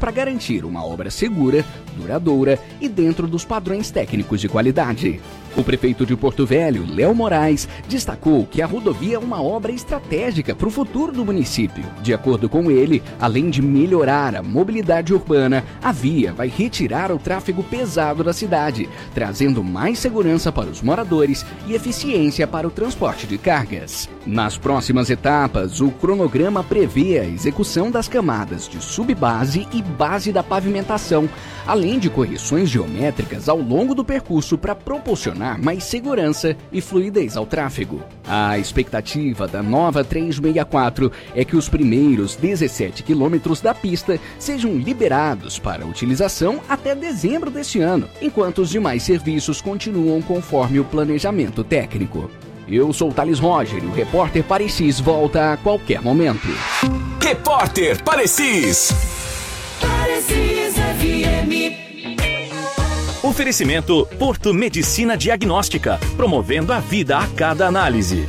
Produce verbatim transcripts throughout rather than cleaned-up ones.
para garantir uma obra segura, duradoura e dentro dos padrões técnicos de qualidade. O prefeito de Porto Velho, Léo Moraes, destacou que a rodovia é uma obra estratégica para o futuro do município. De acordo com ele, além de melhorar a mobilidade urbana, a via vai retirar o tráfego pesado da cidade, trazendo mais segurança para os moradores e eficiência para o transporte de cargas. Nas próximas etapas, o cronograma prevê a execução das camadas de subbase e base da pavimentação, além de correções geométricas ao longo do percurso para proporcionar mais segurança e fluidez ao tráfego. A expectativa da nova trezentos e sessenta e quatro é que os primeiros dezessete quilômetros da pista sejam liberados para utilização até dezembro deste ano, enquanto os demais serviços continuam conforme o planejamento técnico. Eu sou o Thales Roger e o Repórter Parecis volta a qualquer momento. Repórter Parecis. Parecis F M. Oferecimento Porto Medicina Diagnóstica, promovendo a vida a cada análise.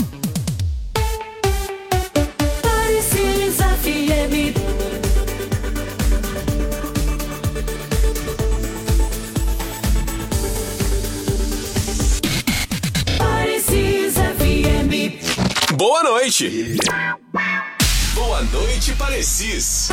Parecis F M. Parecis F M. Boa noite. Boa noite, Parecis.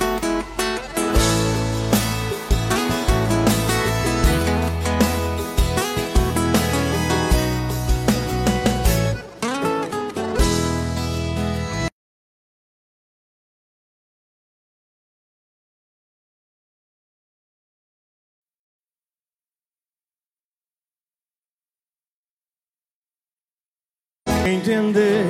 Entender.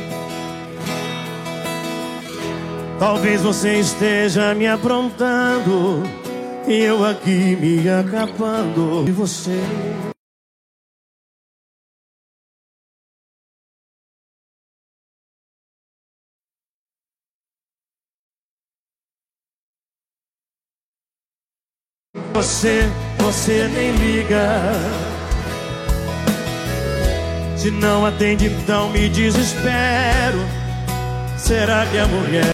Talvez você esteja me aprontando e eu aqui me acabando de você. Você, você nem liga. Se não atende, então me desespero. Será que a mulher...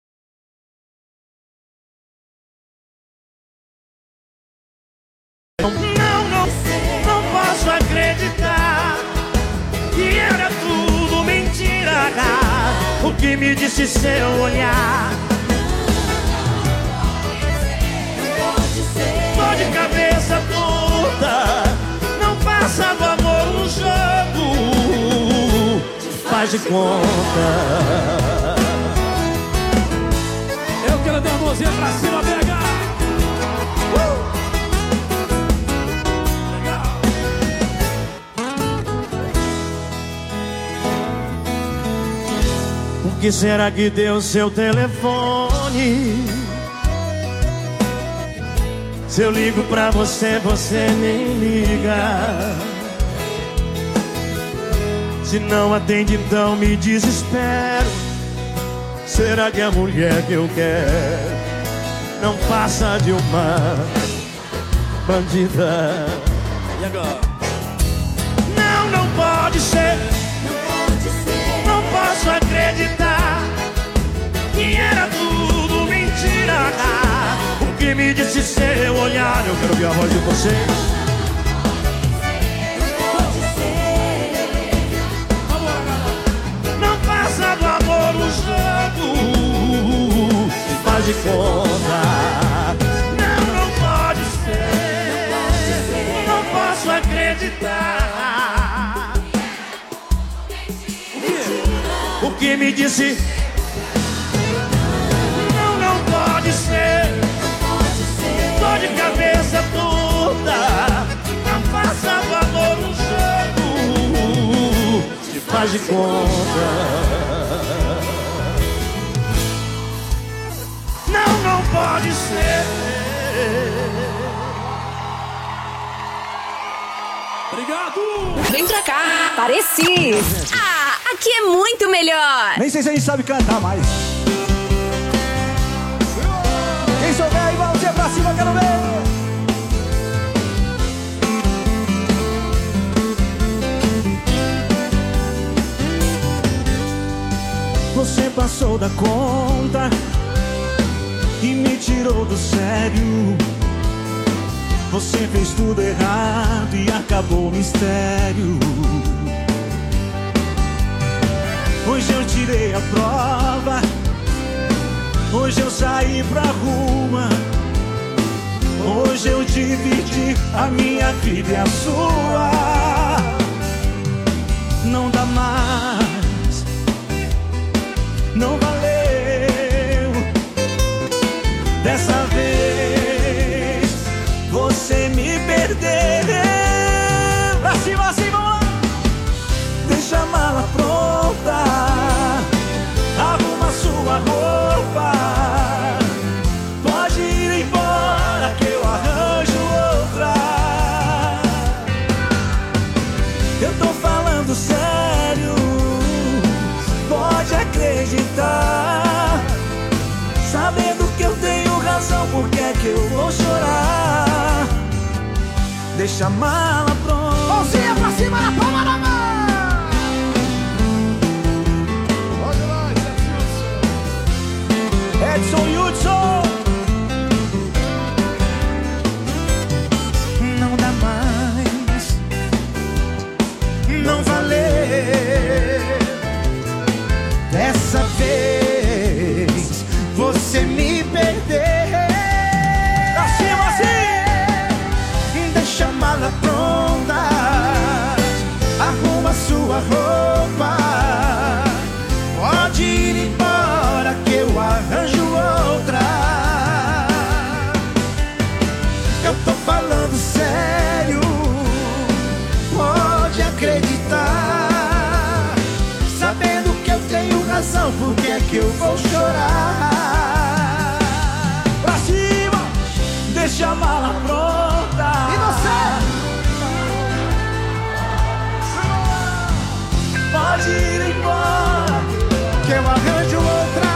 Não, não, não posso acreditar que era tudo mentira. O que me disse seu olhar. Tô de cabeça toda. Não passa do amor um jogo. Faz de conta. Eu quero dar a mãozinha pra cima, B H. Uh! Legal. Por que será que deu seu telefone? Se eu ligo pra você, você nem liga. Se não atende, então me desespero. Será que a mulher que eu quero não passa de uma bandida? E agora? Não, não pode ser. Não posso acreditar que era tudo mentira. O que me disse seu olhar, eu quero ouvir a voz de vocês. Não passa do amor um jogo. Faz de conta. Não, não pode ser. Não posso acreditar. O que me disse? Não, não pode ser. Tô de cabeça toda. Não passa do amor um jogo. Se faz de conta. Não, não pode ser. Obrigado. Vem pra cá, Parecis. Ah, aqui é muito melhor. Nem sei se a gente sabe cantar mais. Quem souber aí, mãozinha pra cima, quero ver. Você passou da conta e me tirou todo sério. Você fez tudo errado e acabou o mistério. Hoje eu tirei a prova, hoje eu saí pra rua, hoje eu dividi a minha vida e a sua. Não dá mais, não valeu. Dessa vez você me perdeu. Pra cima, assim, vamos lá. Deixa a mala pronta, arruma sua roupa, pode ir embora que eu arranjo outra. Eu tô falando sério, pode acreditar. Sabendo que eu tenho razão, por que é que eu vou chorar? Deixa a mala pronta. Mãozinha pra cima na palma da mão. Edson Hudson. Não dá mais, não valeu. Dessa vez você me perdeu. Assim, assim. Deixa a mala pronta, arruma sua roupa, pode ir embora que eu arranjo outra. Eu tô falando sério, pode acreditar. Sabendo que eu tenho razão, por que é que eu vou chorar? Pra cima, deixa a mala pronta. E você? Pode ir embora que eu arranjo outra.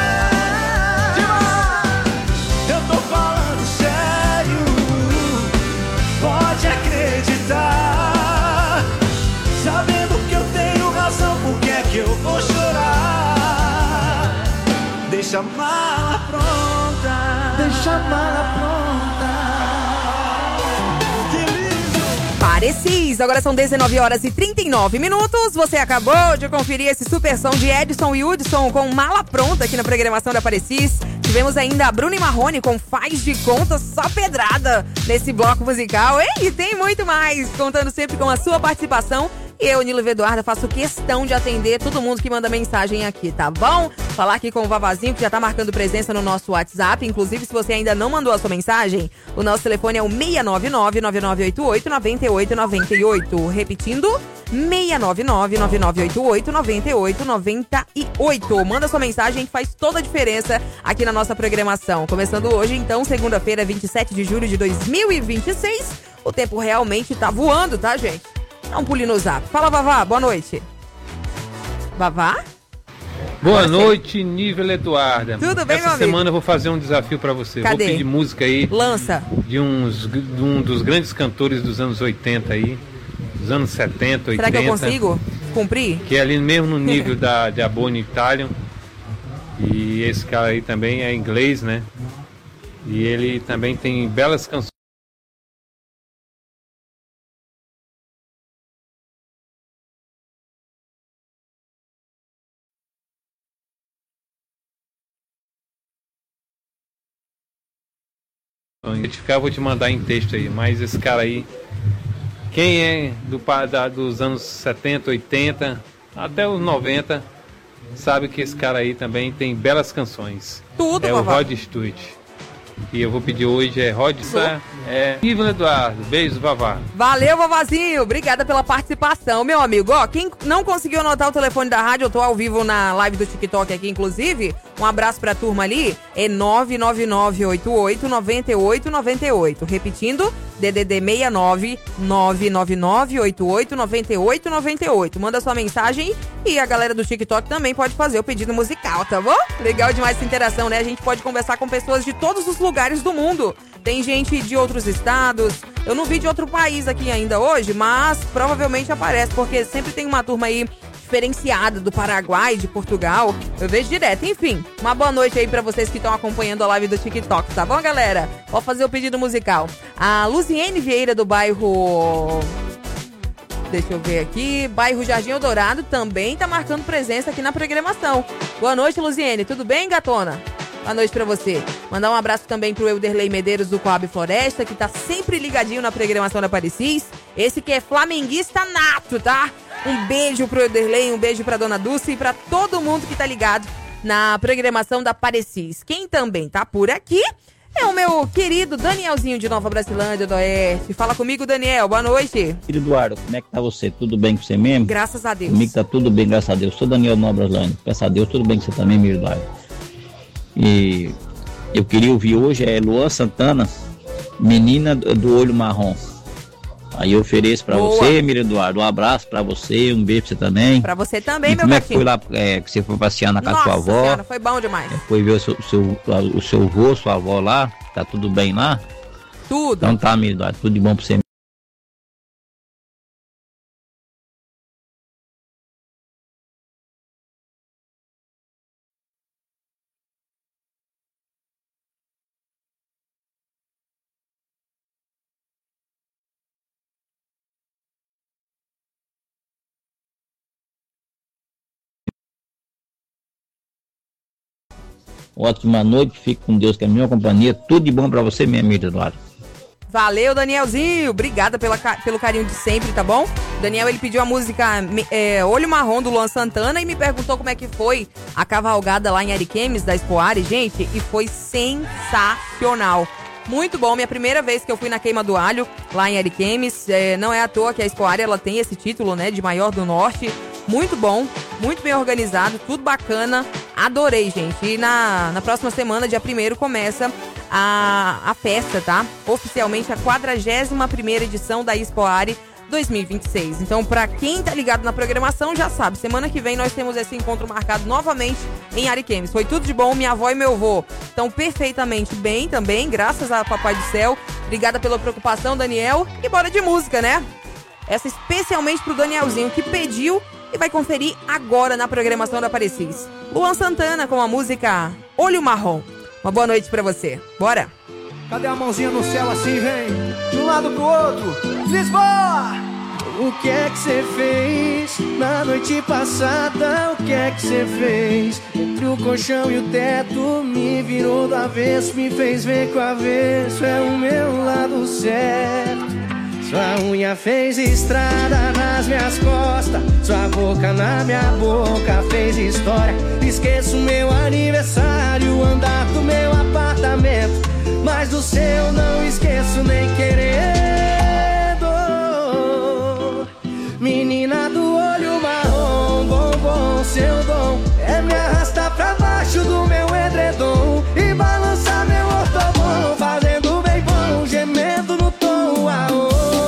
Eu tô falando sério, pode acreditar. Sabendo que eu tenho razão, por que é que eu vou chorar? Deixa a mala pronta, deixa a mala pronta. Que lindo! Parecis, agora são dezenove horas e trinta e nove minutos. Você acabou de conferir esse super som de Edson e Hudson com Mala Pronta aqui na programação da Parecis. Tivemos ainda a Bruna e Marrone com Faz de Conta, só pedrada nesse bloco musical. E tem muito mais, contando sempre com a sua participação. E eu, Nilo Eduarda, faço questão de atender todo mundo que manda mensagem aqui, tá bom? Falar aqui com o Vavazinho, que já tá marcando presença no nosso WhatsApp. Inclusive, se você ainda não mandou a sua mensagem, o nosso telefone é o seis nove nove, nove nove oito oito, nove oito nove oito. Repetindo, seis nove nove, nove nove oito oito, nove oito nove oito. Manda sua mensagem que faz toda a diferença aqui na nossa programação. Começando hoje, então, segunda-feira, vinte e sete de julho de dois mil e vinte e seis. O tempo realmente tá voando, tá, gente? Dá um pulinho no zap. Fala, Vavá, boa noite. Vavá? Boa noite, Nível Eduarda. Tudo bem, Essa meu amigo? semana eu vou fazer um desafio pra você. Cadê? Vou pedir música aí. Lança. De, uns, de um dos grandes cantores dos anos oitenta aí. Dos anos setenta, oitenta. Será que eu consigo cumprir? Que é ali mesmo no nível da, da Bonnie Italian. E esse cara aí também é inglês, né? E ele também tem belas canções. Eu vou te mandar em texto aí, mas esse cara aí, quem é do, da, dos anos setenta, oitenta, até os noventa, sabe que esse cara aí também tem belas canções. Tudo, É Vavá. o Rod Stewart. E eu vou pedir hoje é Rod Stewart, é Ivan Eduardo. Beijo, Vavá. Valeu, Vavazinho. Obrigada pela participação, meu amigo. Ó, quem não conseguiu anotar o telefone da rádio, eu tô ao vivo na live do TikTok aqui, inclusive. Um abraço pra turma ali. É nove nove nove oito oito nove oito nove oito. Repetindo, D D D seis nove nove nove nove oito oito nove oito nove oito. Manda sua mensagem e a galera do TikTok também pode fazer o pedido musical, tá bom? Legal demais essa interação, né? A gente pode conversar com pessoas de todos os lugares do mundo. Tem gente de outros estados. Eu não vi de outro país aqui ainda hoje, mas provavelmente aparece, porque sempre tem uma turma aí diferenciada do Paraguai, de Portugal. Eu vejo direto. Enfim, uma boa noite aí pra vocês que estão acompanhando a live do TikTok, tá bom, galera? Vou fazer o pedido musical. A Luziene Vieira do bairro... Deixa eu ver aqui. Bairro Jardim Eldorado também tá marcando presença aqui na programação. Boa noite, Luziene. Tudo bem, gatona? Boa noite pra você. Mandar um abraço também pro Euderley Medeiros do Coab Floresta, que tá sempre ligadinho na programação da Parecis. Esse que é flamenguista nato, tá? Um beijo pro Euderley, um beijo pra Dona Dulce e pra todo mundo que tá ligado na programação da Parecis. Quem também tá por aqui é o meu querido Danielzinho de Nova Brasilândia do Oeste. Fala comigo, Daniel. Boa noite. Filho Eduardo, como é que tá você? Tudo bem com você mesmo? Graças a Deus. Comigo tá tudo bem, graças a Deus. Sou Daniel Nova Brasilândia. Peço a Deus, tudo bem com você também, meu Eduardo. E eu queria ouvir hoje é Luan Santana, Menina do Olho Marrom. Aí eu ofereço pra Boa. você, Miriam Eduardo, um abraço pra você, um beijo pra você também. Pra você também, e meu como gatinho. Como é que foi lá, é, que você foi passear na casa da sua avó? Nossa senhora, foi bom demais. É, foi ver o seu, seu, o seu avô, sua avó lá, tá tudo bem lá? Tudo. Então tá, Miriam Eduardo, tudo de bom pra você. Ótima noite, fique com Deus, que é a minha companhia. Tudo de bom pra você, minha amiga Eduardo. Valeu, Danielzinho. Obrigada pela, pelo carinho de sempre, tá bom? O Daniel, ele pediu a música é, Olho Marrom, do Luan Santana, e me perguntou como é que foi a cavalgada lá em Ariquemes, da Expoare, gente, e foi sensacional. Muito bom, minha primeira vez que eu fui na Queima do Alho, lá em Ariquemes. É, não é à toa que a Expoare, ela tem esse título, né, de maior do norte. Muito bom, muito bem organizado, tudo bacana. Adorei, gente. E na, na próxima semana, dia primeiro, começa a, a festa, tá? Oficialmente a quadragésima primeira edição da Expoare dois mil e vinte e seis. Então, pra quem tá ligado na programação, já sabe, semana que vem nós temos esse encontro marcado novamente em Ariquemes. Foi tudo de bom, minha avó e meu avô estão perfeitamente bem também, graças a Papai do Céu. Obrigada pela preocupação, Daniel. E bora de música, né? Essa especialmente pro Danielzinho, que pediu e vai conferir agora na programação da Parecis. Luan Santana com a música Olho Marrom. Uma boa noite pra você. Bora! Cadê a mãozinha no céu assim, vem? De um lado pro outro. Lisboa! O que é que você fez na noite passada? O que é que você fez? Entre o colchão e o teto, me virou do avesso, me fez ver que o avesso é o meu lado certo. Sua unha fez estrada nas minhas costas, sua boca na minha boca fez história. Esqueço meu aniversário, andar do meu apartamento, mas do seu não esqueço nem querendo. Menina do olho marrom, bombom, seu dom é me arrastar pra baixo do meu edredom e balançar meu ortobom, fazendo bem bom, gemendo no tom. Aô.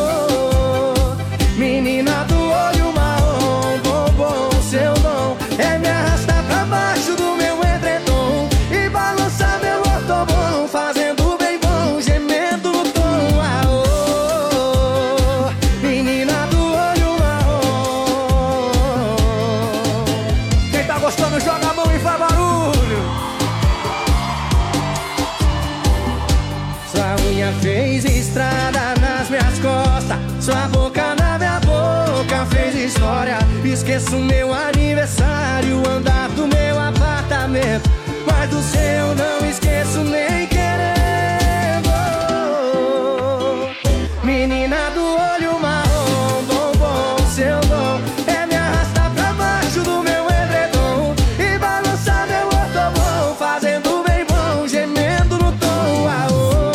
Menina do olho marrom, bombom, seu dom é me arrastar pra baixo do meu edredom e balançar meu ortobom, fazendo bem bom, gemendo no tom. Aô. Menina do olho marrom. Quem tá gostando, joga a mão e faz barulho. Sua unha fez estrada nas minhas costas, sua boca na minha boca fez história. Esqueço meu aniversário, andar do meu apartamento, mas do seu não esqueço nem querendo. Menina do olho marrom, bombom, seu dom é me arrastar pra baixo do meu edredom e balançar meu ortobom, fazendo bem bom, gemendo no tom. Aô.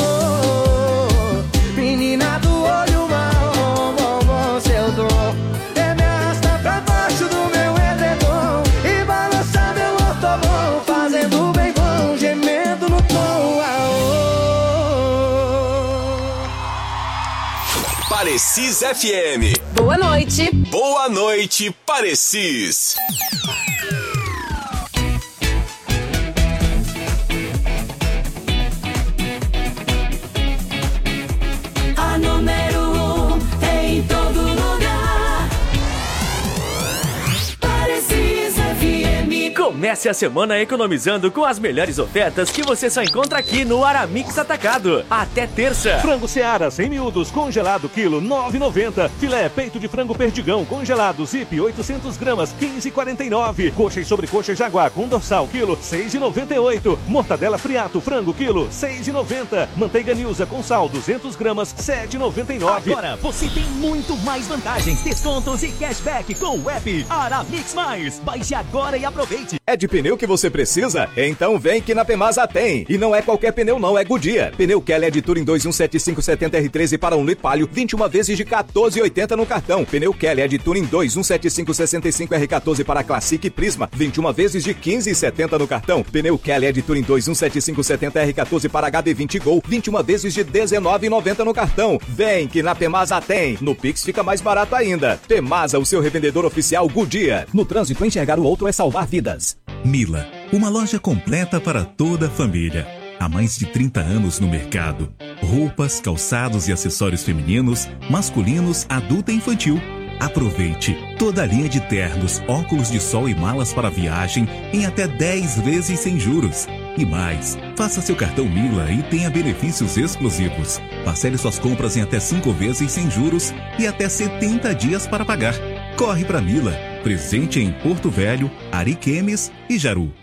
Menina do olho marrom, bombom, seu dom é me arrastar pra baixo do meu edredom e balançar meu ortobom, fazendo bem bom, gemendo no tom. Aô. Parecis F M. Boa noite. Boa noite, Parecis. A número um em todo lugar. Comece a semana economizando com as melhores ofertas que você só encontra aqui no Aramix Atacado. Até terça. Frango Seara cem miúdos congelado quilo nove reais e noventa centavos. Filé peito de frango perdigão congelado Zip oitocentas gramas quinze reais e quarenta e nove centavos. Coxa e sobrecoxa Jaguar com dorsal quilo seis reais e noventa e oito centavos. Mortadela Friato frango quilo seis reais e noventa centavos. Manteiga Nilza com sal duzentas gramas sete reais e noventa e nove centavos. Agora você tem muito mais vantagens, descontos e cashback com o app Aramix Mais. Baixe agora e aproveite. É de pneu que você precisa? Então vem que na Pemasa tem. E não é qualquer pneu não, é Goodyear. Pneu Kelly é de Touring dois um sete cinco sete zero R treze para um litro palio, vinte e uma vezes de quatorze reais e oitenta centavos no cartão. Pneu Kelly é de Touring dois um sete cinco seis cinco R quatorze para Classic e Prisma, vinte e uma vezes de quinze reais e setenta centavos no cartão. Pneu Kelly é de Touring dois um sete cinco sete zero R quatorze para H B vinte Gol, vinte e uma vezes de dezenove reais e noventa centavos no cartão. Vem que na Pemasa tem. No Pix fica mais barato ainda. Pemasa, o seu revendedor oficial Goodyear. No trânsito, enxergar o outro é salvar vidas. Mila, uma loja completa para toda a família. Há mais de trinta anos no mercado. Roupas, calçados e acessórios femininos, masculinos, adulto e infantil. Aproveite toda a linha de ternos, óculos de sol e malas para viagem em até dez vezes sem juros. E mais, faça seu cartão Mila e tenha benefícios exclusivos. Parcele suas compras em até cinco vezes sem juros e até setenta dias para pagar. Corre para Mila, presente em Porto Velho, Ariquemes e Jaru.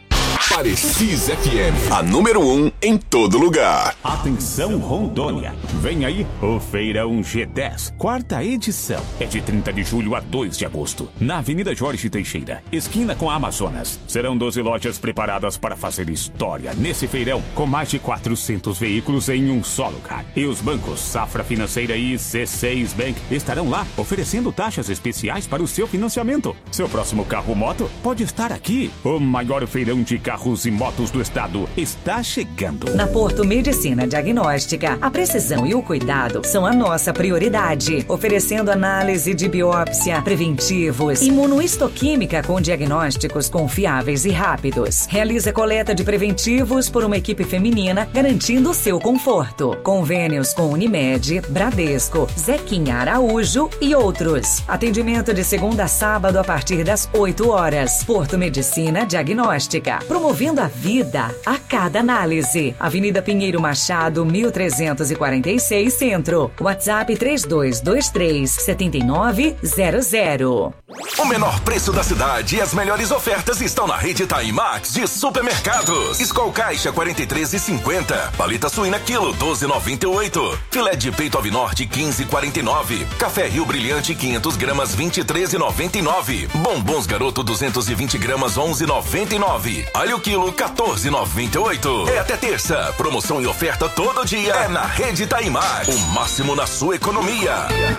Parecis F M, a número um em todo lugar. Atenção Rondônia, vem aí o Feirão G dez, quarta edição. É de trinta de julho a dois de agosto, na Avenida Jorge Teixeira, esquina com a Amazonas. Serão doze lojas preparadas para fazer história nesse feirão, com mais de quatrocentos veículos em um só lugar. E os bancos Safra Financeira e C seis Bank estarão lá, oferecendo taxas especiais para o seu financiamento. Seu próximo carro moto pode estar aqui. O maior feirão de carros e motos do estado está chegando. Na Porto Medicina Diagnóstica, a precisão e o cuidado são a nossa prioridade, oferecendo análise de biópsia, preventivos, imunohistoquímica com diagnósticos confiáveis e rápidos. Realiza coleta de preventivos por uma equipe feminina, garantindo o seu conforto. Convênios com Unimed, Bradesco, Zequinha Araújo e outros. Atendimento de segunda a sábado a partir das oito horas. Porto Medicina Diagnóstica, promovendo a vida a cada análise. Avenida Pinheiro Machado, mil trezentos e quarenta e seis, Centro. WhatsApp três dois dois três, sete nove zero zero. O menor preço da cidade e as melhores ofertas estão na rede Timax de supermercados. Skol Caixa quarenta e três reais e cinquenta centavos. Paleta suína quilo doze reais e noventa e oito centavos. Filé de peito Avinorte quinze reais e quarenta e nove centavos. Café Rio Brilhante quinhentas gramas vinte e três reais e noventa e nove centavos. Bombons Garoto duzentas e vinte gramas onze reais e noventa e nove centavos. Alho quilo quatorze reais e noventa e oito centavos. É até terça. Promoção e oferta todo dia é na rede Timax. O máximo na sua economia.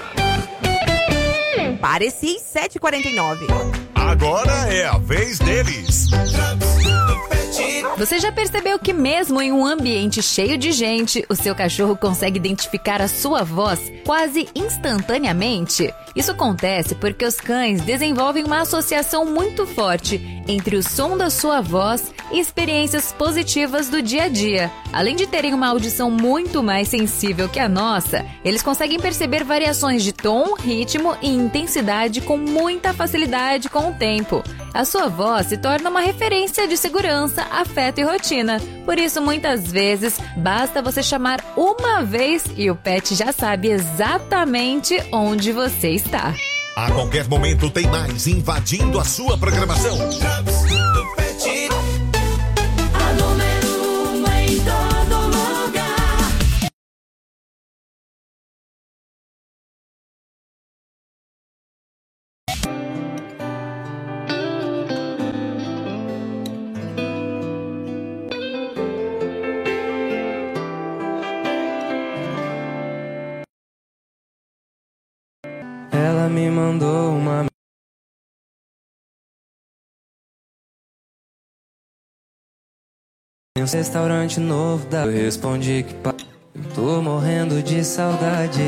Parecis sete e quarenta e nove. Agora é a vez deles. Você já percebeu que mesmo em um ambiente cheio de gente, o seu cachorro consegue identificar a sua voz quase instantaneamente? Isso acontece porque os cães desenvolvem uma associação muito forte entre o som da sua voz e experiências positivas do dia a dia. Além de terem uma audição muito mais sensível que a nossa, eles conseguem perceber variações de tom, ritmo e intensidade com muita facilidade com o tempo. A sua voz se torna uma referência de segurança, afeto e rotina. Por isso, muitas vezes, basta você chamar uma vez e o pet já sabe exatamente onde você está. A qualquer momento tem mais invadindo a sua programação. A número um em todo lugar. Ela me mandou uma um restaurante novo da... Eu respondi que pa... eu tô morrendo de saudade.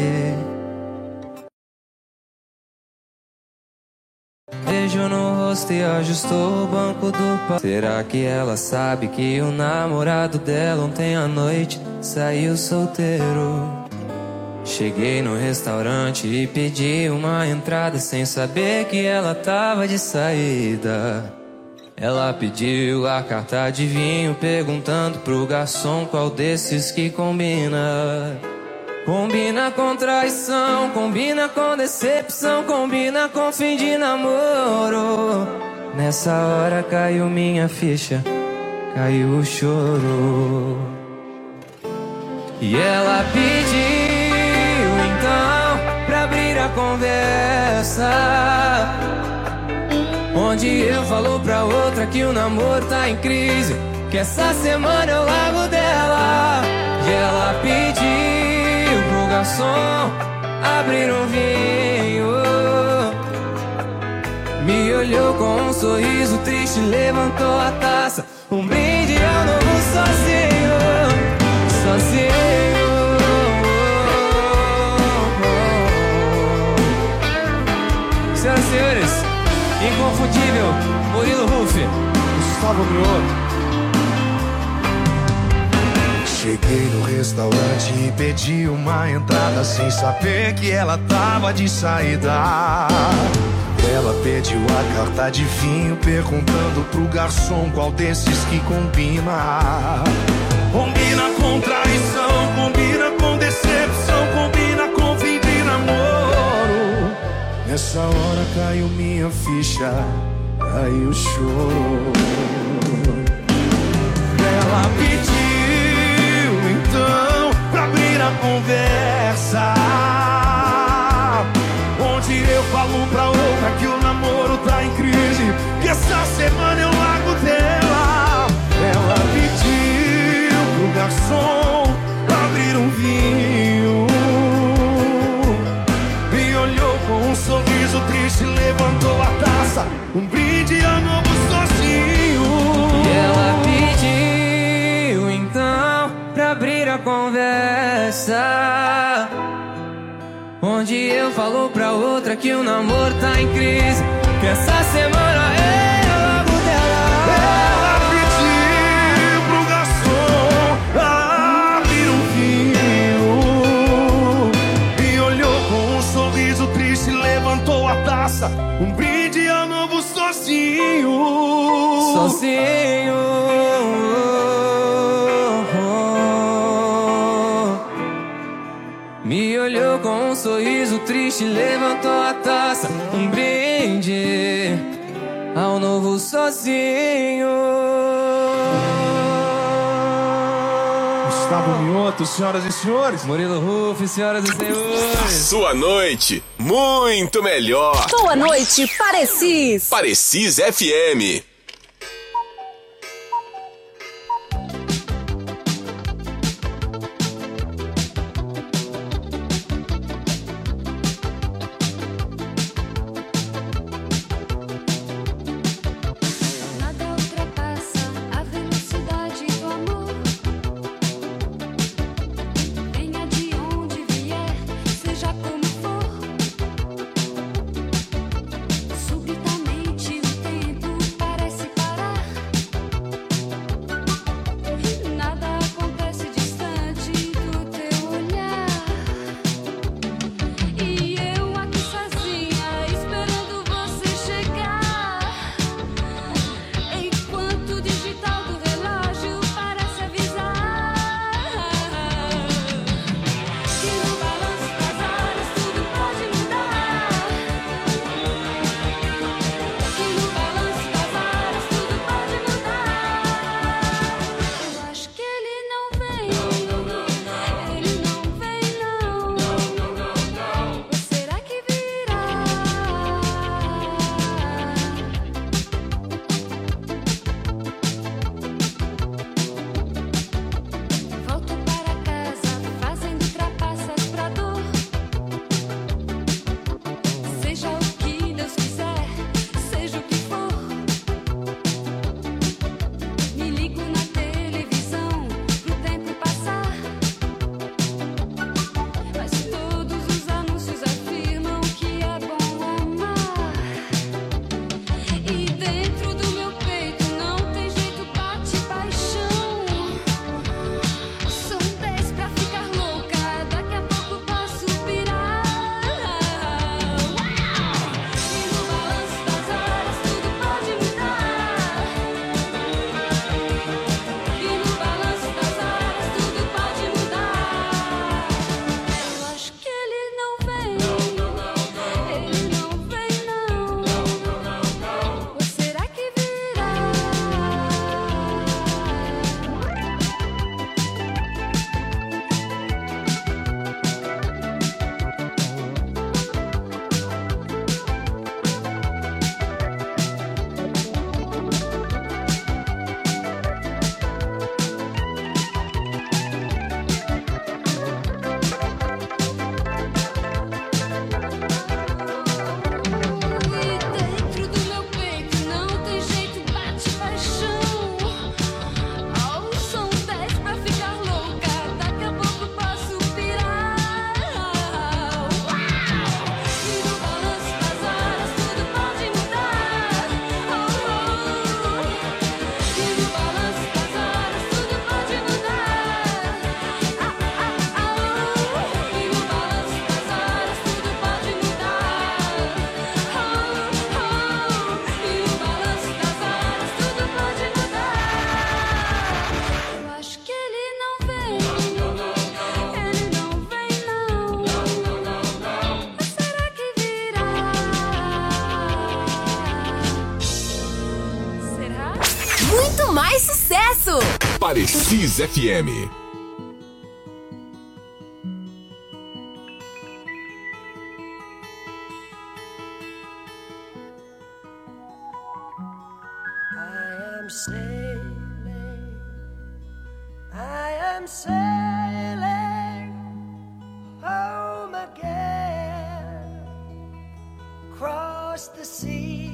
Beijo no rosto e ajustou o banco do pa... Será que ela sabe que o namorado dela ontem à noite saiu solteiro? Cheguei no restaurante e pedi uma entrada sem saber que ela tava de saída. Ela pediu a carta de vinho, perguntando pro garçom qual desses que combina. Combina com traição, combina com decepção, combina com fim de namoro. Nessa hora caiu minha ficha, caiu o choro. E ela pediu então pra abrir a conversa, onde eu falo pra outra que o namoro tá em crise, que essa semana eu largo dela. E ela pediu pro garçom abrir um vinho, me olhou com um sorriso triste, levantou a taça, um brinde ao novo sozinho, sozinho. Senhoras e senhores, inconfundível, Murilo Huff, Gustavo Mioto. Cheguei no restaurante e pedi uma entrada, sem saber que ela tava de saída. Ela pediu a carta de vinho, perguntando pro garçom qual desses que combina. Combina com traição, combina com decepção, combina com fim de namoro. Nessa hora caiu minha ficha, caiu o choro. Ela pediu então pra abrir a conversa, onde eu falo pra outra que o namoro tá em crise, que essa semana eu largo dela. Ela pediu pro garçom abrir um vinho, me olhou com um sorriso triste, levantou a taça, um brinde ao novo sozinho. E ela pediu então pra abrir a conversa, onde eu falo pra outra que o namoro tá em crise, que essa semana eu largo dela. Ela pediu pro garçom abrir um vinho, me olhou com um sorriso triste, levantou a taça, um brinde ao novo sozinho. Sozinho. Me olhou com um sorriso triste, levantou a taça, um brinde ao novo sozinho. Gustavo Mioto, senhoras e senhores. Murilo Huff, senhoras e senhores. Sua noite, muito melhor. Boa noite, Parecis. Parecis F M. Subitamente o tempo parece Parecis F M. am sailing, I am sailing home again, across the sea.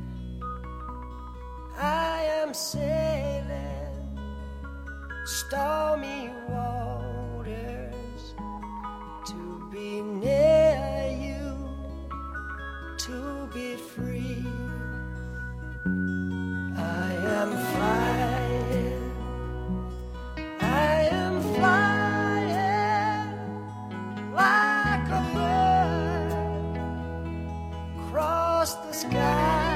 I am sailing stormy waters to be near you, to be free. I am flying, I am flying like a bird across the sky.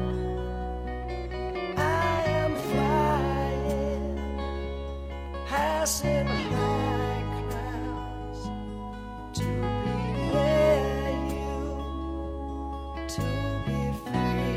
I am flying, passing high clouds to be near you, to be free.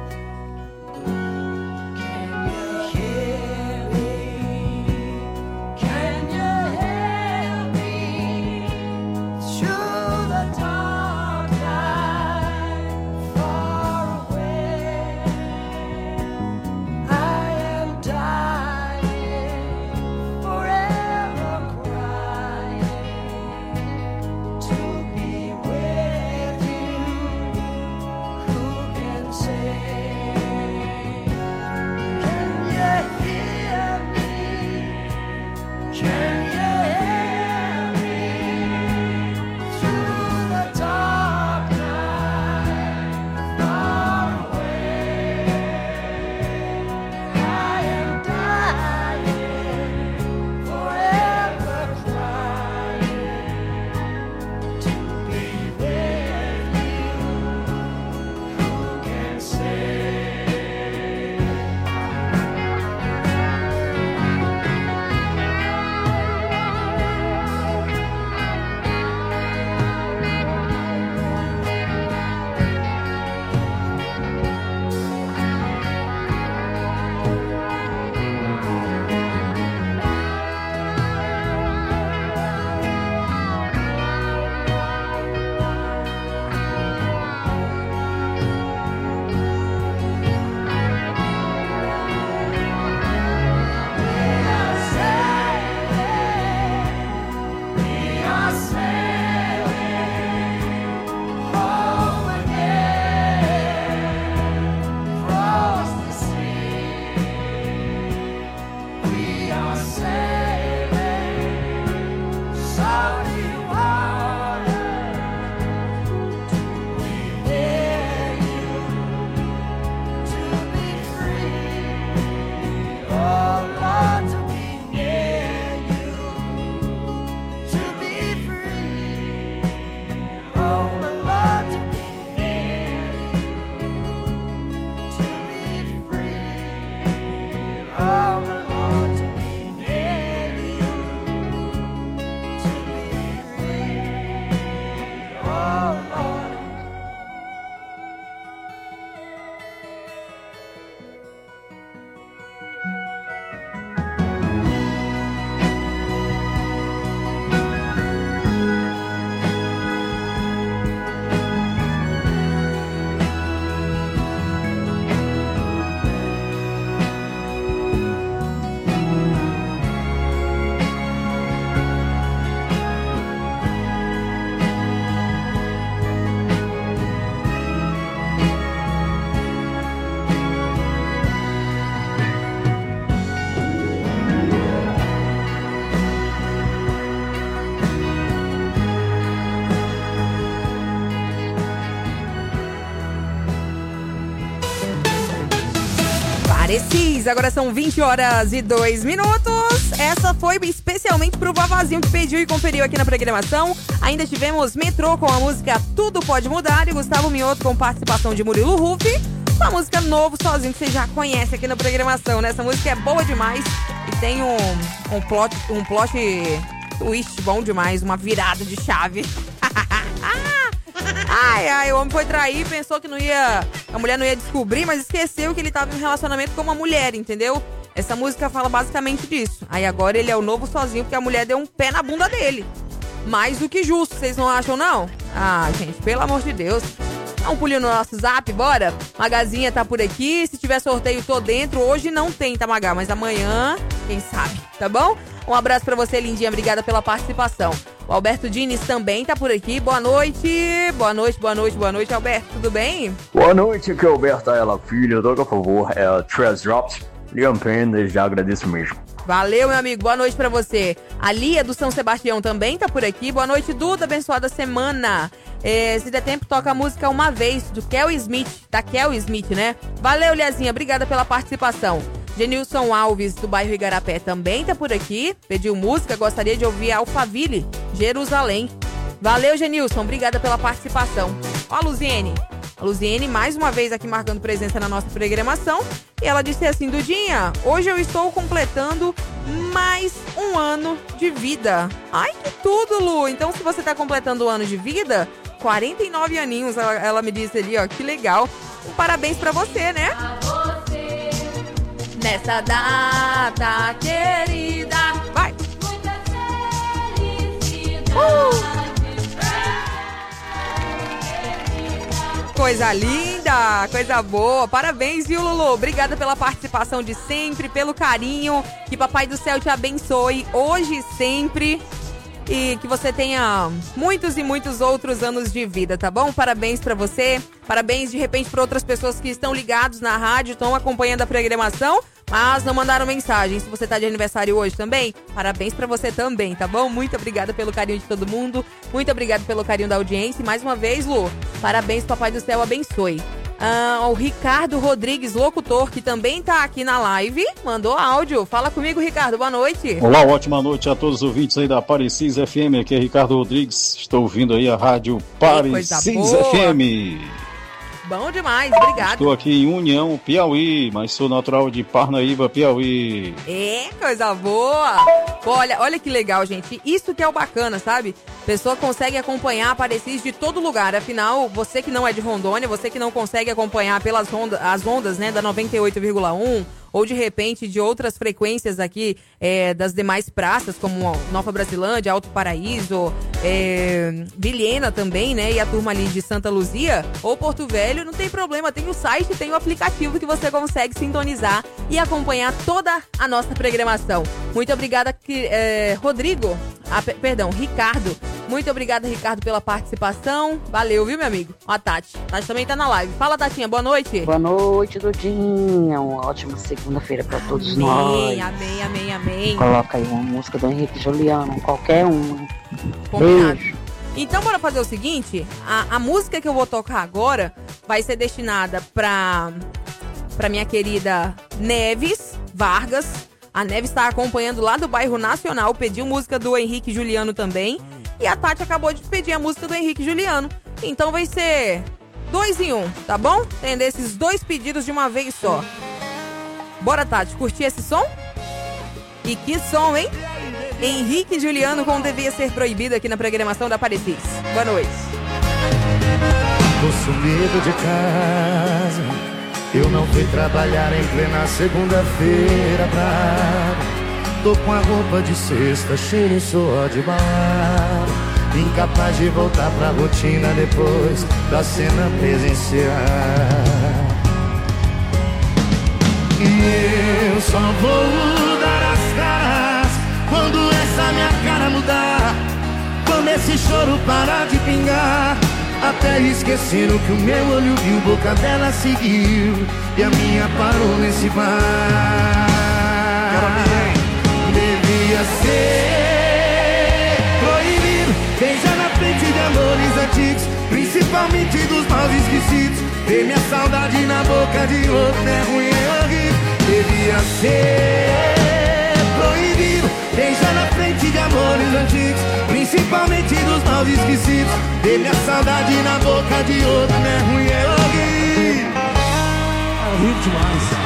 Parecis, agora são vinte horas e dois minutos. Essa foi especialmente pro Vavazinho que pediu e conferiu aqui na programação. Ainda tivemos Metrô com a música Tudo Pode Mudar e Gustavo Mioto com participação de Murilo Ruff. Com a música Novo Sozinho, que você já conhece aqui na programação, né? Essa música é boa demais e tem um, um plot, um plot twist bom demais, uma virada de chave. Ai, ai, o homem foi trair, pensou que não ia, a mulher não ia descobrir, mas esqueceu que ele tava em um relacionamento com uma mulher, entendeu? Essa música fala basicamente disso. Aí agora ele é o novo sozinho porque a mulher deu um pé na bunda dele. Mais do que justo, vocês não acham, não? Ah, gente, pelo amor de Deus. Dá um pulinho no nosso zap, bora? Magazinha tá por aqui. Se tiver sorteio, tô dentro. Hoje não tem, tá, Magá? Mas amanhã, quem sabe, tá bom? Um abraço pra você, lindinha. Obrigada pela participação. O Alberto Diniz também tá por aqui. Boa noite. Boa noite, boa noite, boa noite, Alberto. Tudo bem? Boa noite, aqui é o Alberto Ela Filho. Toca, por favor, é Tres Drops. Liam Penn, já agradeço mesmo. Valeu, meu amigo. Boa noite pra você. A Lia do São Sebastião também tá por aqui. Boa noite, Duda. Abençoada semana. É, se der tempo, toca a música Uma Vez, do Kel Smith. Da Kel Smith, né? Valeu, Liazinha. Obrigada pela participação. Genilson Alves, do bairro Igarapé, também tá por aqui. Pediu música, gostaria de ouvir Alphaville, Jerusalém. Valeu, Genilson. Obrigada pela participação. Ó a Luziene. A Luziene, mais uma vez aqui marcando presença na nossa programação. E ela disse assim, Dudinha, hoje eu estou completando mais um ano de vida. Ai, que tudo, Lu. Então, se você tá completando um ano de vida, quarenta e nove aninhos, ela, ela me disse ali, ó, que legal. Um parabéns pra você, né? Você, nessa data querida. Vai! Muita felicidade. Uh! Coisa linda, coisa boa. Parabéns, viu, Lulu? Obrigada pela participação de sempre, pelo carinho. Que Papai do Céu te abençoe hoje e sempre. E que você tenha muitos e muitos outros anos de vida, tá bom? Parabéns pra você. Parabéns, de repente, para outras pessoas que estão ligados na rádio, estão acompanhando a programação, mas não mandaram mensagem. Se você tá de aniversário hoje também, parabéns pra você também, tá bom? Muito obrigada pelo carinho de todo mundo. Muito obrigada pelo carinho da audiência. E mais uma vez, Lu, parabéns, Papai do Céu abençoe. Ah, o Ricardo Rodrigues, locutor, que também tá aqui na live, mandou áudio. Fala comigo, Ricardo, boa noite. Olá, ótima noite a todos os ouvintes aí da Parecis F M. Aqui é Ricardo Rodrigues, estou ouvindo aí a rádio Parecis F M. Bom demais, obrigado. Estou aqui em União, Piauí, mas sou natural de Parnaíba, Piauí. É, coisa boa. Pô, olha, olha que legal, gente. Isso que é o bacana, sabe? A pessoa consegue acompanhar a Parecis de todo lugar. Afinal, você que não é de Rondônia, você que não consegue acompanhar pelas ondas, as ondas, né, da noventa e oito vírgula um, ou de repente de outras frequências aqui é, das demais praças, como Nova Brasilândia, Alto Paraíso, é, Vilhena também, né? E a turma ali de Santa Luzia ou Porto Velho, não tem problema, tem o site, tem o aplicativo que você consegue sintonizar e acompanhar toda a nossa programação. Muito obrigada, que, é, Rodrigo, ah, perdão, Ricardo. Muito obrigada, Ricardo, pela participação. Valeu, viu, meu amigo? Ó, a Tati. Tati também tá na live. Fala, Tatinha, boa noite. Boa noite, Dudinha. Uma ótima segunda-feira pra todos amém, nós. Amém, amém, amém, amém. Coloca aí uma música do Henrique Juliano, qualquer uma. Combinado. Beijo. Então, bora fazer o seguinte. A, a música que eu vou tocar agora vai ser destinada pra, pra minha querida Neves Vargas. A Neves está acompanhando lá do bairro Nacional. Pediu música do Henrique Juliano também. E a Tati acabou de pedir a música do Henrique Juliano. Então vai ser dois em um, tá bom? Tendo esses dois pedidos de uma vez só. Bora, Tati, curtir esse som? E que som, hein? Henrique Juliano com Devia Ser Proibido aqui na programação da Parecis. Boa noite. Tô sumido de casa, eu não fui trabalhar em plena segunda-feira brava. Tô com a roupa de sexta, cheio de suor de balada, incapaz de voltar pra rotina depois da cena presencial. E eu só vou dar as caras quando essa minha cara mudar, quando esse choro parar de pingar, até esquecendo que o meu olho viu, boca dela seguiu e a minha parou nesse bar. Devia ser proibido beijar na frente de amores antigos, principalmente dos maus esquecidos. Ver minha saudade na boca de outro é ruim, é horrível. Devia ser proibido beijar na frente de amores antigos, principalmente dos maus esquecidos. Ver minha saudade na boca de outro é ruim, é horrível. É horrível demais.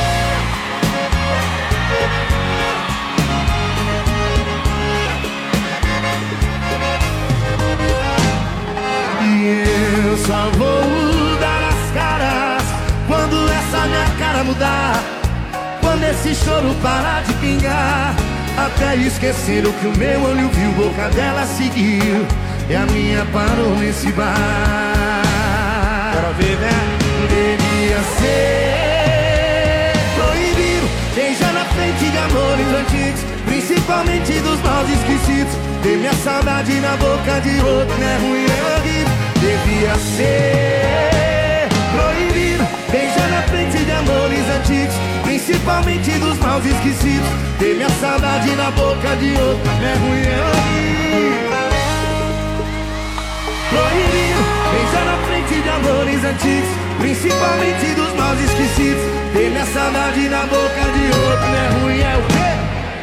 Eu só vou dar as caras quando essa minha cara mudar, quando quando esse choro parar de pingar. Até esqueceram que o meu olho viu, boca dela seguiu e a minha parou nesse bar. Quero ver, né? Devia ser proibido beijar na frente de amores antigos, principalmente dos maus esquecidos. Ter minha saudade na boca de outro, não é ruim, é horrível. Devia ser proibido beijar na frente de amores antigos, principalmente dos maus esquecidos. Ter minha saudade na boca de outro, não é ruim, é horrível. Proibido beijar na frente de amores antigos, principalmente dos maus esquecidos. Ter minha saudade na boca de outro, não é ruim, é o quê?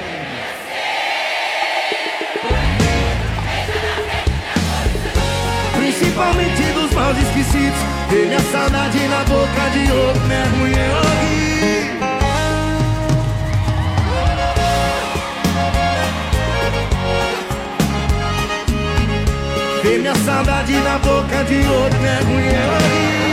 Principalmente dos maus esquecidos. Ter minha saudade na boca de outro, não é ruim, é horrível. Ter minha saudade na boca de outro, não é ruim, é horrível.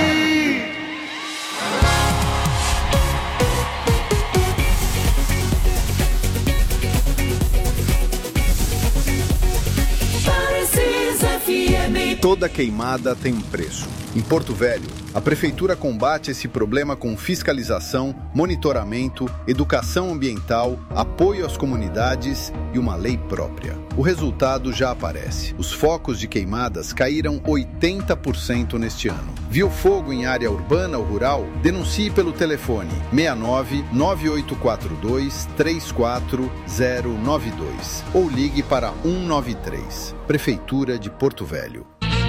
Toda queimada tem um preço. Em Porto Velho, a Prefeitura combate esse problema com fiscalização, monitoramento, educação ambiental, apoio às comunidades e uma lei própria. O resultado já aparece. Os focos de queimadas caíram oitenta por cento neste ano. Viu fogo em área urbana ou rural? Denuncie pelo telefone seis nove nove oito quatro dois três quatro zero nove dois ou ligue para um nove três. Prefeitura de Porto Velho.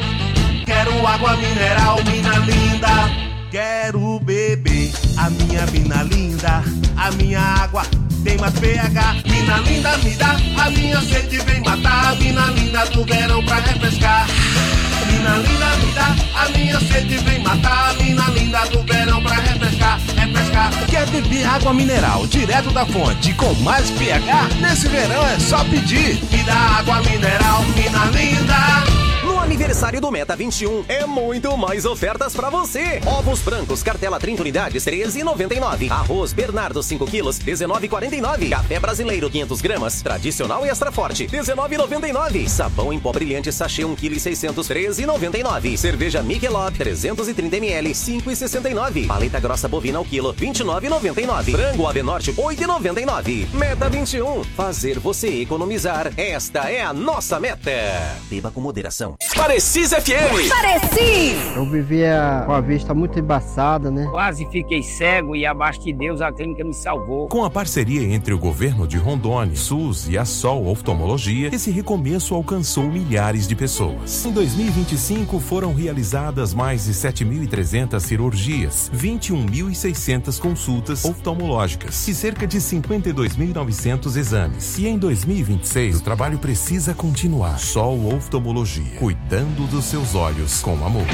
Quero água mineral, mina linda. Quero beber a minha mina linda. A minha água tem mais pH. Mina linda, me dá. A minha sede vem matar. Mina linda do verão pra refrescar. Mina linda, me dá. A minha sede vem matar. Mina linda do verão pra refrescar. Refrescar. Quer beber água mineral direto da fonte com mais pH? Nesse verão é só pedir. Me dá água mineral, mina linda. No aniversário do Meta vinte e um, é muito mais ofertas pra você. Ovos brancos, cartela trinta unidades, treze reais e noventa e nove centavos. Arroz Bernardo cinco quilos, dezenove reais e quarenta e nove centavos. Café brasileiro quinhentas gramas, tradicional e extra forte, dezenove reais e noventa e nove centavos. Sabão em pó brilhante sachê um quilo e seiscentos, treze reais e noventa e nove centavos. Cerveja Michelob trezentos e trinta mililitros, cinco reais e sessenta e nove centavos. Paleta grossa bovina ao quilo, vinte e nove reais e noventa e nove centavos. Frango Ave Norte, oito reais e noventa e nove centavos. Meta vinte e um, fazer você economizar. Esta é a nossa meta. Beba com moderação. Parecis F M. Parecis. Eu vivia com a vista muito embaçada, né? Quase fiquei cego e abaixo de Deus a clínica me salvou. Com a parceria entre o governo de Rondônia, SUS e a Sol Oftalmologia, esse recomeço alcançou milhares de pessoas. Em dois mil e vinte e cinco foram realizadas mais de sete mil e trezentas cirurgias, vinte e um mil e seiscentas consultas oftalmológicas e cerca de cinquenta e dois mil e novecentos exames. E em dois mil e vinte e seis o trabalho precisa continuar. Sol Oftalmologia, cuidando dos seus olhos com amor.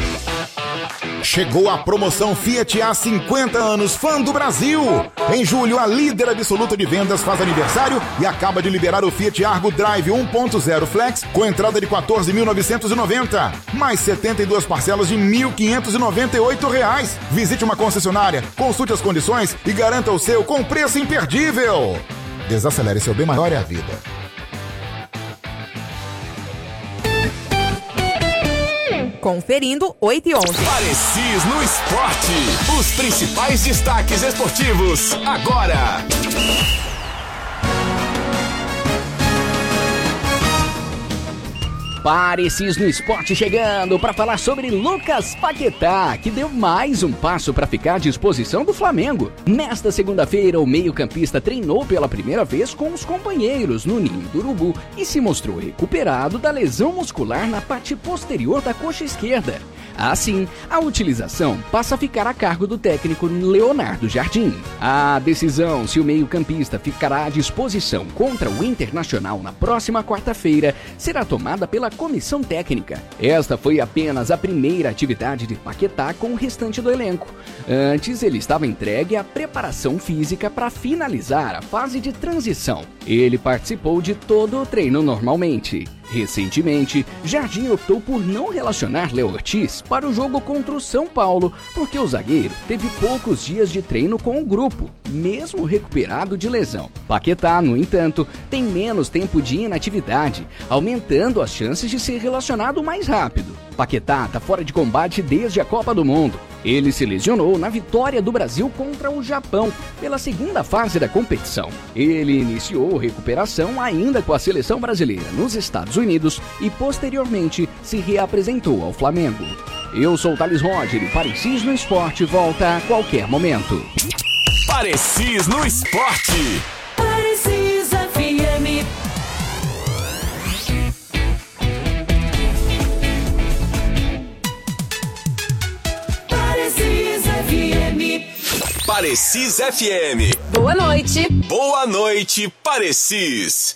Chegou a promoção Fiat há cinquenta anos, fã do Brasil. Em julho, a líder absoluta de vendas faz aniversário e acaba de liberar o Fiat Argo Drive um ponto zero Flex com entrada de quatorze mil novecentos e noventa, mais setenta e duas parcelas de mil quinhentos e noventa e oito reais. Visite uma concessionária, consulte as condições e garanta o seu com preço imperdível. Desacelere, seu bem maior é a vida. Conferindo oito e onze. Parecis no esporte. Os principais destaques esportivos agora. Parecis no esporte chegando para falar sobre Lucas Paquetá, que deu mais um passo para ficar à disposição do Flamengo. Nesta segunda-feira, o meio-campista treinou pela primeira vez com os companheiros no Ninho do Urubu e se mostrou recuperado da lesão muscular na parte posterior da coxa esquerda. Assim, a utilização passa a ficar a cargo do técnico Leonardo Jardim. A decisão se o meio-campista ficará à disposição contra o Internacional na próxima quarta-feira será tomada pela comissão técnica. Esta foi apenas a primeira atividade de Paquetá com o restante do elenco. Antes, ele estava entregue à preparação física para finalizar a fase de transição. Ele participou de todo o treino normalmente. Recentemente, Jardim optou por não relacionar Léo Ortiz para o jogo contra o São Paulo, porque o zagueiro teve poucos dias de treino com o grupo, mesmo recuperado de lesão. Paquetá, no entanto, tem menos tempo de inatividade, aumentando as chances de ser relacionado mais rápido. Paquetá está fora de combate desde a Copa do Mundo. Ele se lesionou na vitória do Brasil contra o Japão, pela segunda fase da competição. Ele iniciou recuperação ainda com a seleção brasileira nos Estados Unidos e posteriormente se reapresentou ao Flamengo. Eu sou o Thales Roger e Parecis no Esporte volta a qualquer momento. Parecis no Esporte. Parecis F M. Parecis F M. Parecis F M. Boa noite. Boa noite, Parecis.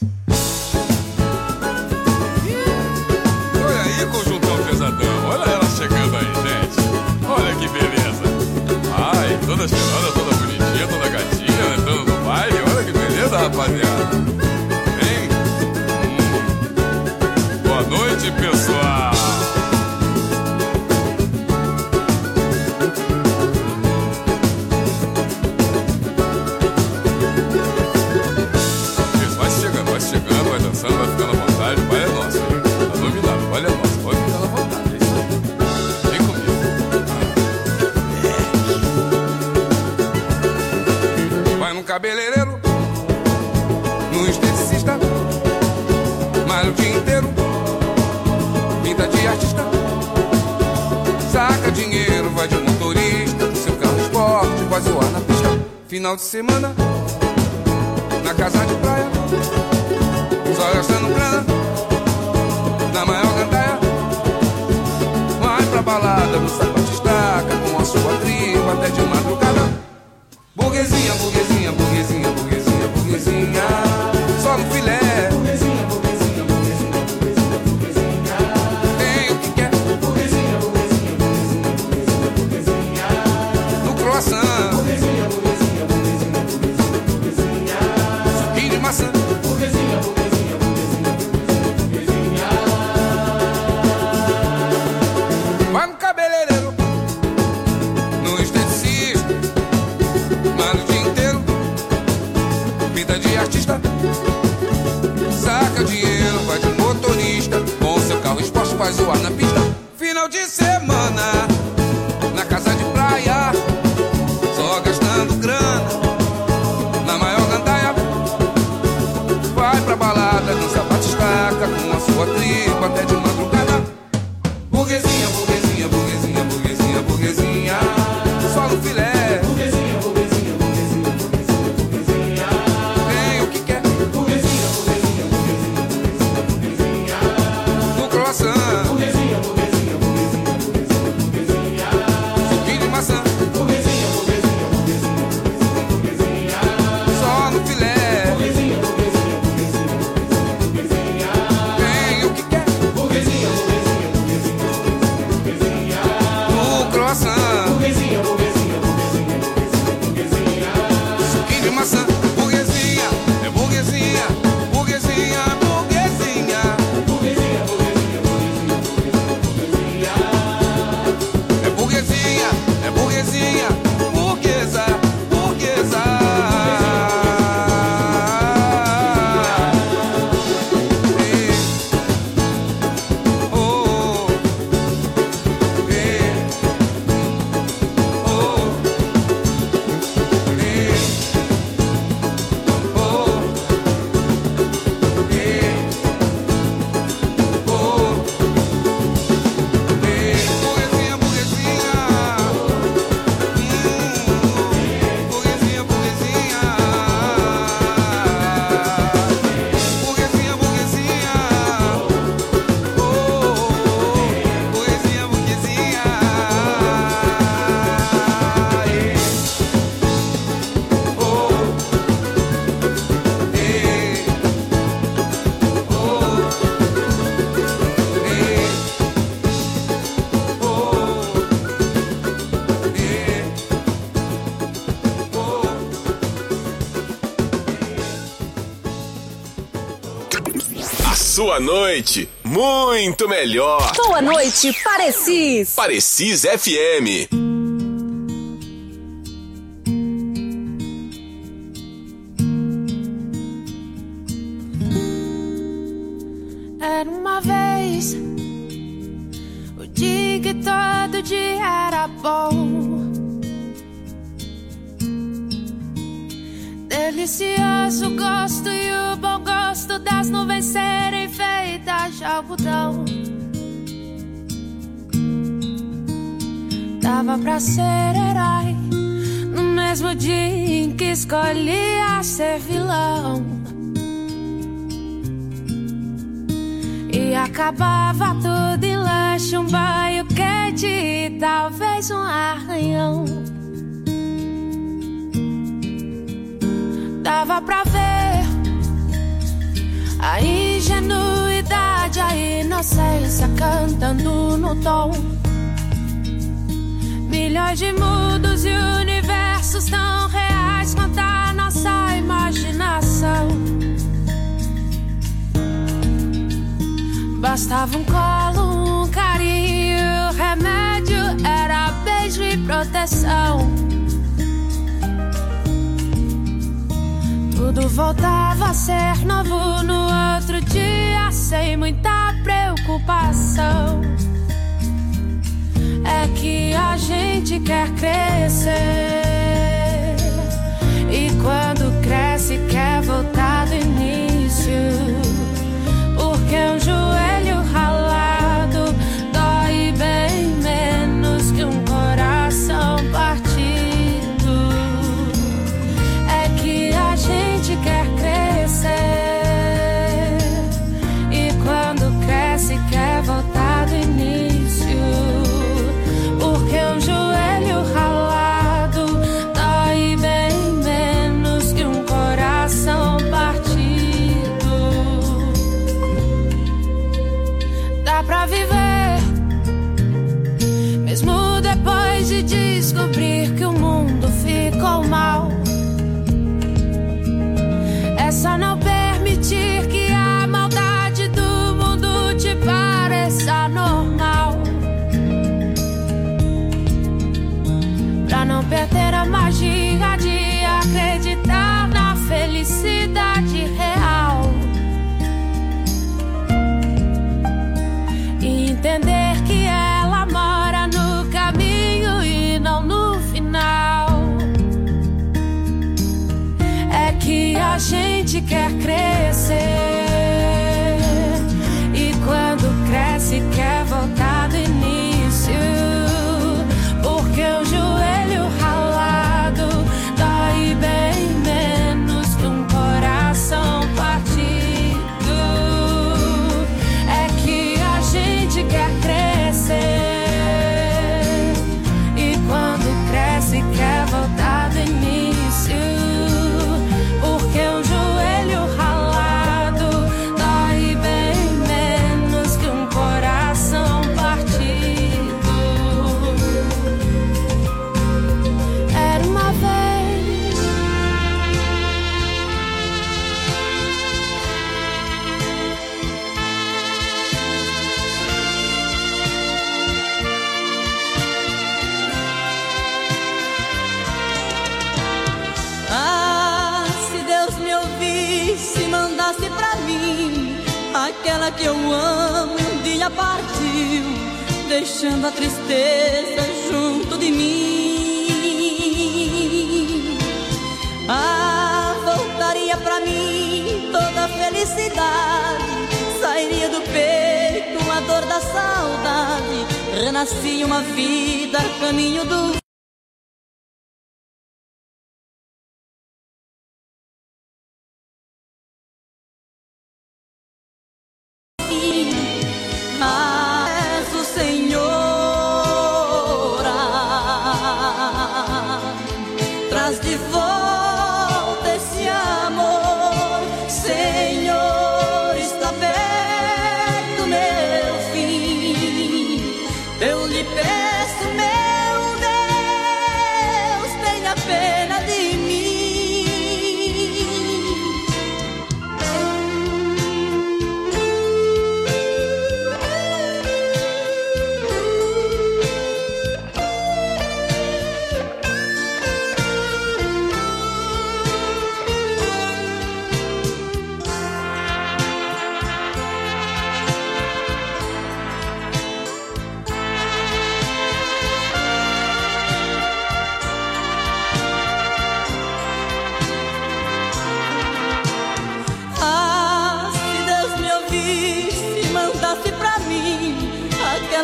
Olha aí, conjuntão pesadão. Olha ela chegando aí, gente. Olha que beleza. Ai, toda cheirosa, toda bonitinha, toda gatinha, né? Toda no baile. Olha que beleza, rapaziada. Hein? Hum. Boa noite, pessoal. Isso, vai chegando, vai chegando, vai dançando, vai ficando à vontade. O baile é nosso, hein? Tá dominado, o baile é nosso. Pode ficar à vontade, é isso aí. Vem comigo. Vai no cabeleireiro, no esteticista, malha o dia inteiro, pinta de artista, saca dinheiro, vai de motorista, do seu carro esporte, vai zoar na pista. Final de semana, na casa de praia, só gastando grana, na maior gandaia. Vai pra balada, no sapato estaca, com a sua tribo até de madrugada. Burguesinha, burguesinha, burguesinha, burguesinha, burguesinha, só no filé. Burguesinha, burguesinha, burguesinha, burguesinha, burguesinha, tem o que quer. Burguesinha, burguesinha, burguesinha, burguesinha, burguesinha, no croissant. Burguesinha, burguesinha, burguesinha, burguesinha, burguesinha, suquinho de maçã. Burguesinha, burguesinha, burguesinha, burguesinha, burguesinha. Vai no cabeleireiro, no esteticista, malha o dia inteiro, pinta de artista, saca dinheiro, vai de motorista, com seu carro esporte faz zoar na pista. Final de semana, na casa de praia, só gastando grana, na maior gandaia. Vai pra balada, no sapato estaca, com a sua tribo até de madrugada. Burguesinha, burguesinha, burguesinha, burguesinha, burguesinha, só no filé. Burguesinha, burguesinha, burguesinha, burguesinha, burguesinha, tem o que quer. Burguesinha, burguesinha, burguesinha, burguesinha, burguesinha, no croissant. Burguesinha, burguesinha, sua noite muito melhor. Boa noite, Parecis. Parecis F M. Era uma vez o dia que todo dia era bom, delicioso gosto e o bom gosto das nuvens serem feitas de algodão. Dava pra ser herói no mesmo dia em que escolhia ser vilão. E acabava tudo em lanche, um banho quente e talvez um arranhão. Dava pra ver a ingenuidade, a inocência cantando no tom. Milhões de mundos e universos tão reais quanto a nossa imaginação. Bastava um colo, um carinho, o remédio era beijo e proteção. Tudo voltava a ser novo no outro dia, sem muita preocupação. É que a gente quer crescer, e quando cresce quer voltar do início. Porque um joelho ralado dói bem menos que um coração partido. É que a gente quer crescer, e quando cresce quer voltar do início. Porque um joelho ralado dói bem menos que um coração partido. Dá pra viver, mesmo depois de descobrir que o mundo ficou mal. É só não permitir que a maldade do mundo te pareça normal, pra não perder a magia de acreditar na felicidade real. Entender que ela mora no caminho e não no final. É que a gente quer crescer, e quando cresce quer voltar do início. Porque o joelho ralado dói bem menos que um coração partido. Quer crescer, e quando cresce quer voltar do início. Porque um joelho ralado dói bem menos que um coração partido. Era uma vez. Ah, se Deus me ouvisse, mandasse pra mim aquela que eu amo, um dia partiu, deixando a tristeza junto de mim. Ah, voltaria pra mim toda a felicidade, sairia do peito a dor da saudade, renascia uma vida a caminho do mas o Senhor traz de volta esse amor. Senhor, está perto meu fim. Eu lhe peço, meu Deus,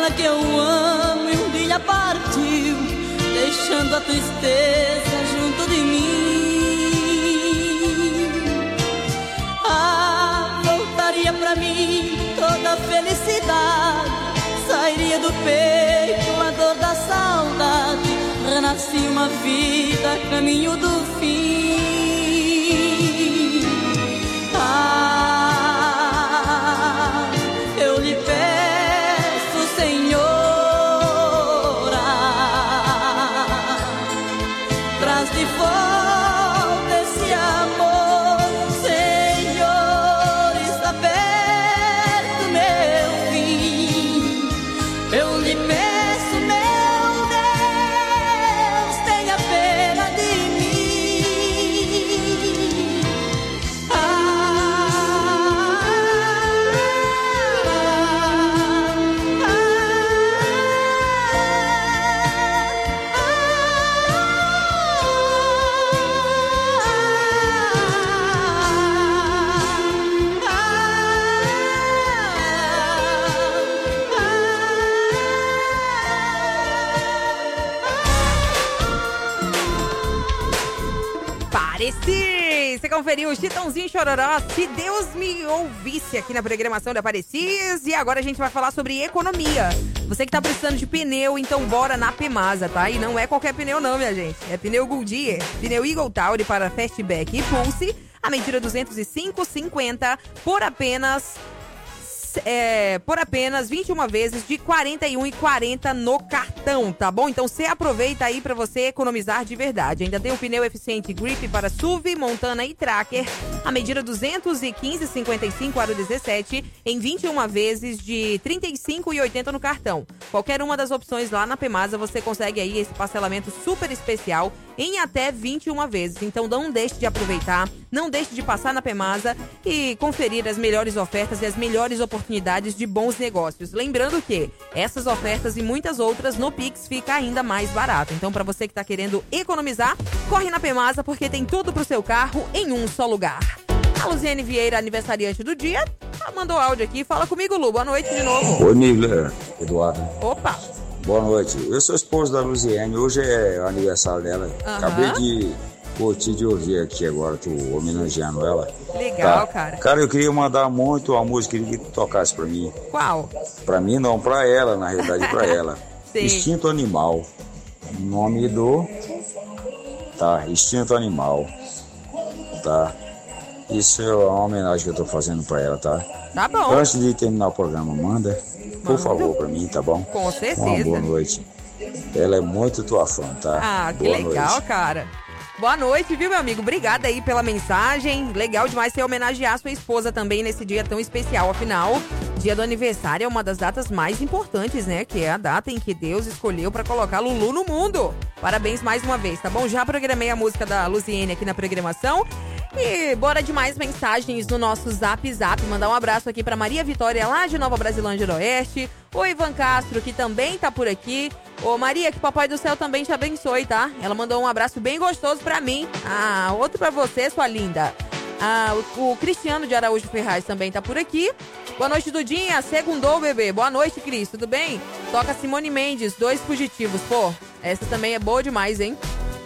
menina que eu amo e um dia partiu, deixando a tristeza junto de mim. Ah, voltaria pra mim toda a felicidade, sairia do peito a dor da saudade, renascia uma vida a caminho do fim. Ah, eu lhe peço, Senhora, traz de volta esse amor, Senhor, está perto meu fim. Eu lhe peço, meu Deus, tenha pena de mim. Ah, Pareci! Você conferiu o Chitãozinho e Chororó, Se Deus Me Ouvisse, aqui na programação da Parecis. E agora a gente vai falar sobre economia. Você que tá precisando de pneu, então bora na Pemasa, tá? E não é qualquer pneu não, minha gente. É pneu Goodyear, pneu Eagle Tauri para Fastback e Pulse, a medida duzentos e cinco e cinquenta por apenas... É, por apenas vinte e uma vezes de quarenta e um e quarenta no cartão, tá bom? Então você aproveita aí pra você economizar de verdade. Ainda tem o pneu eficiente Grip para S U V, Montana e Tracker, a medida duzentos e quinze e cinquenta e cinco aro dezessete em vinte e uma vezes de trinta e cinco e oitenta no cartão. Qualquer uma das opções lá na Pemasa você consegue aí esse parcelamento super especial em até vinte e uma vezes. Então não deixe de aproveitar, não deixe de passar na Pemasa e conferir as melhores ofertas e as melhores oportunidades de bons negócios. Lembrando que essas ofertas e muitas outras no Pix fica ainda mais barato. Então para você que está querendo economizar, corre na Pemasa porque tem tudo pro seu carro em um só lugar. A Luziane Vieira, aniversariante do dia, mandou áudio aqui. Fala comigo, Lu. Boa noite de novo. Oi, Nívia, Eduardo. Opa. Boa noite. Eu sou esposo da Luziane. Hoje é o aniversário dela. Uhum. Acabei de curtir de ouvir aqui agora, tu homenageando ela. Legal, tá. cara. Cara, eu queria mandar muito uma música que tu tocasse pra mim. Qual? Pra mim não, pra ela, na realidade pra ela. Sim. Instinto Animal. Nome do... Tá, Instinto Animal. Tá. Isso é uma homenagem que eu tô fazendo pra ela, tá? Tá bom. Antes de terminar o programa, manda, por Manda. favor, pra mim, tá bom? Com certeza. Uma boa noite. Ela é muito tua fã, tá? Ah, que boa legal, noite. cara. Boa noite, viu, meu amigo? Obrigada aí pela mensagem. Legal demais você homenagear sua esposa também nesse dia tão especial. Afinal, dia do aniversário é uma das datas mais importantes, né? Que é a data em que Deus escolheu pra colocar Lulu no mundo. Parabéns mais uma vez, tá bom? Já programei a música da Luziene aqui na programação. E bora de mais mensagens no nosso Zap Zap. Mandar um abraço aqui pra Maria Vitória, lá de Nova Brasilândia do Oeste. O Ivan Castro, que também tá por aqui. Ô Maria, que Papai do Céu também te abençoe, tá? Ela mandou um abraço bem gostoso pra mim. Ah, outro pra você, sua linda. Ah, o, o Cristiano de Araújo Ferraz também tá por aqui. Boa noite, Dudinha. Segundou, bebê. Boa noite, Cris. Tudo bem? Toca Simone Mendes, Dois Fugitivos. Pô, essa também é boa demais, hein?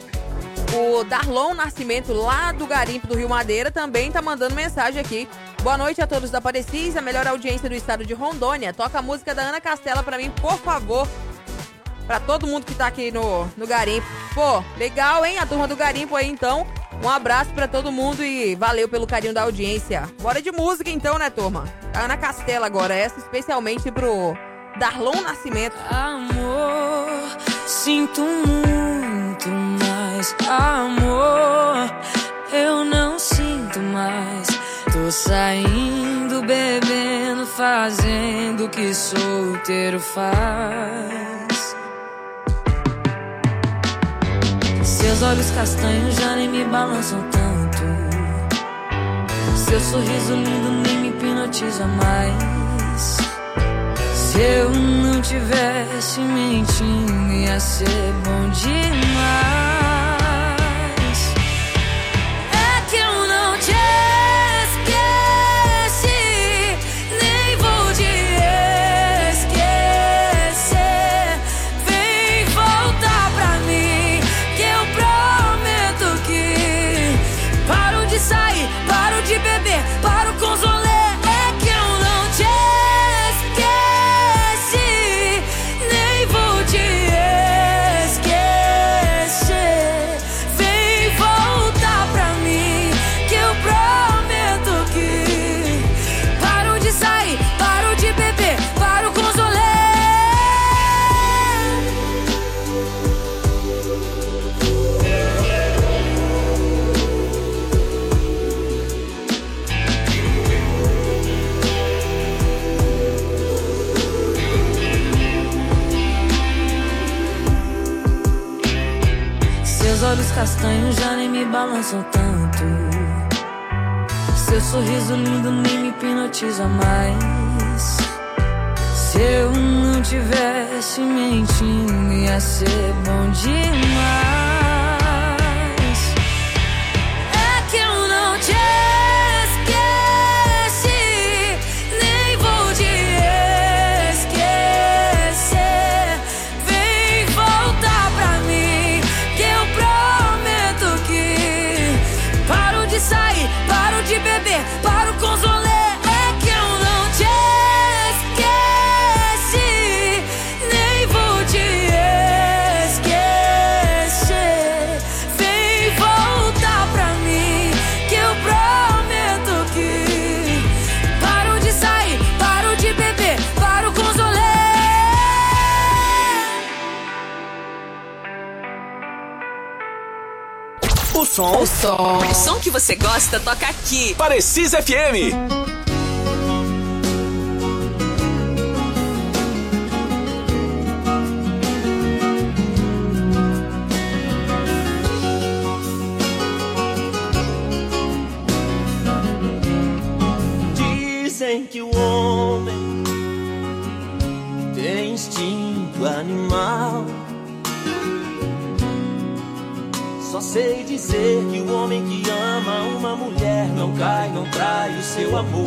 O Darlon Nascimento, lá do Garimpo do Rio Madeira, também tá mandando mensagem aqui. Boa noite a todos da Parecis, a melhor audiência do estado de Rondônia. Toca a música da Ana Castela pra mim, por favor. Pra todo mundo que tá aqui no, no Garimpo. Pô, legal, hein? A turma do Garimpo aí, então. Um abraço pra todo mundo e valeu pelo carinho da audiência. Bora de música então, né, turma? A Ana Castela agora, essa especialmente pro Darlon Nascimento. Amor, sinto muito mais. Amor, eu não sinto mais. Tô saindo, bebendo, fazendo o que solteiro faz. Seus olhos castanhos já nem me balançam tanto. Seu sorriso lindo nem me hipnotiza mais. Se eu não tivesse mentindo, ia ser bom demais. É que eu não te esqueci, nem vou te esquecer. olhos castanhos já nem me balançam tanto. Seu sorriso lindo nem me hipnotiza mais. Se eu não tivesse mentindo, ia ser bom demais. É que eu não te esqueci, nem vou te esquecer. Vem voltar pra mim, que eu prometo que paro de sair, paro de beber, paro com os rolê. É que eu não te esqueci, nem vou te esquecer. Vem voltar pra mim, que eu prometo que paro de sair, paro de beber, paro com os rolê. O som, O som. O som que você gosta toca aqui. Parecis F M. Dizem que o homem tem instinto animal. Só sei dizer que o homem que ama uma mulher não cai, não trai o seu amor.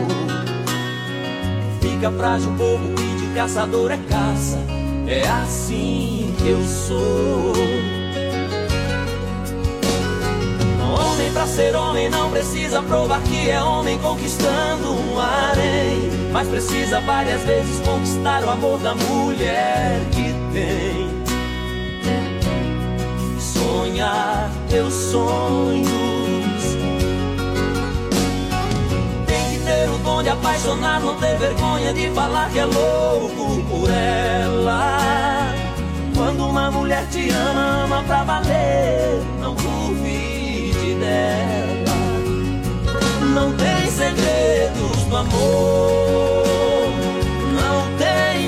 Fica frágil, bobo e de caçador é caça. É assim que eu sou. Homem pra ser homem não precisa provar que é homem conquistando um harém, mas precisa várias vezes conquistar o amor da mulher que tem. Sonhar teus sonhos, tem que ter o dom de apaixonar, não ter vergonha de falar que é louco por ela. Quando uma mulher te ama, ama pra valer, não duvide dela. Não tem segredos no amor.